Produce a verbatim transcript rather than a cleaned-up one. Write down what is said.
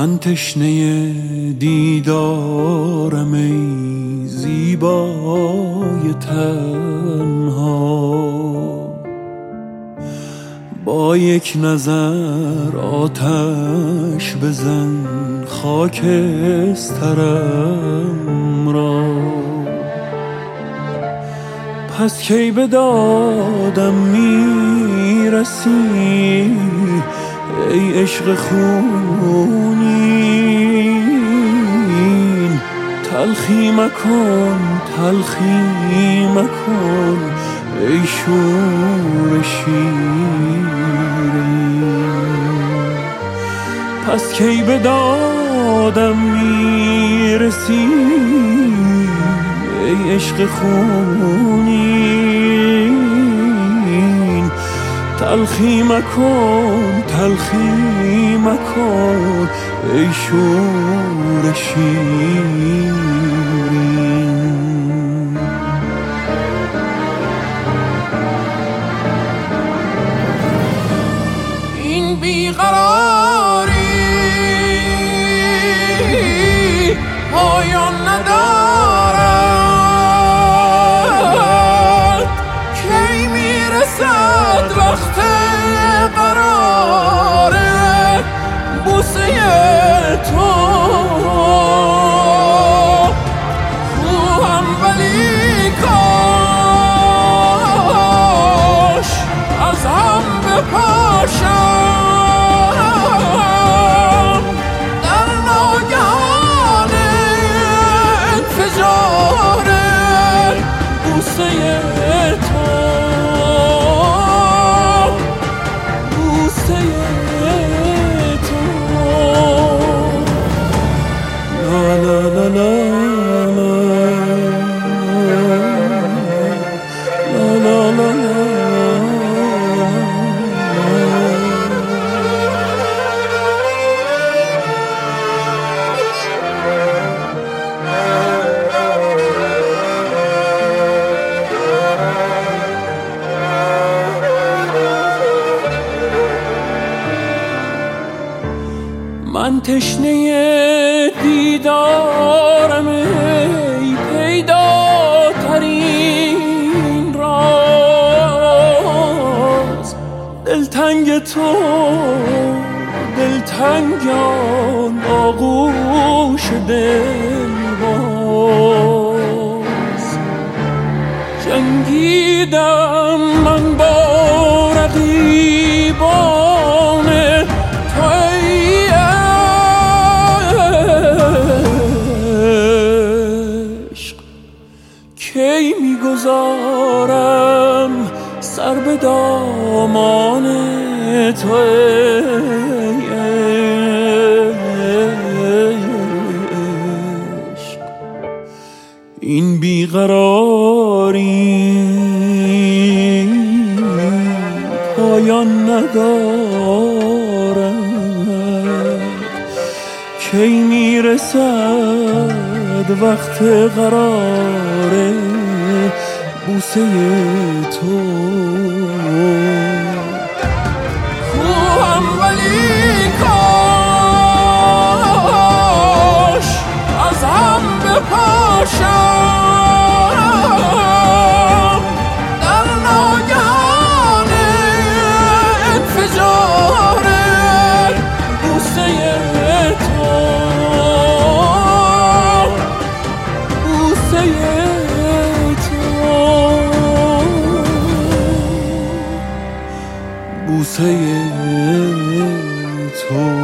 من تشنه دیدارم ای زیبای تنها، با یک نظر آتش بزن خاکسترم را. پس کی به دادم میرسی ای عشق خونین؟ تلخی مکن تلخی مکن ای شور شیرین. پس کی به دادم میرسی ای عشق خونین؟ تلخی مکن تلخی مکن ای شور شیرین. این بیقراری پایان ندارد، کی میرسد وقت قرار بوسه تو؟ خوهم ولی کاش از هم بپاشم در ناگهان انفجار بوسه تو. من تشنه دیدارم ای پیداترین راز. دلتنگ تو دلتنگان آغوش دلباز. جنگیدم من با رقیبان تو ای عشق. کی میگذارم سر به دامان تو ای عشق. این بیقراری پایان ندارد، کی میرسد وقت قرار بوسه تو؟ خوهم ولی کاش از هم بپاشم در ناگهان انفجار بوسه تو. بوسه تو بوسه تو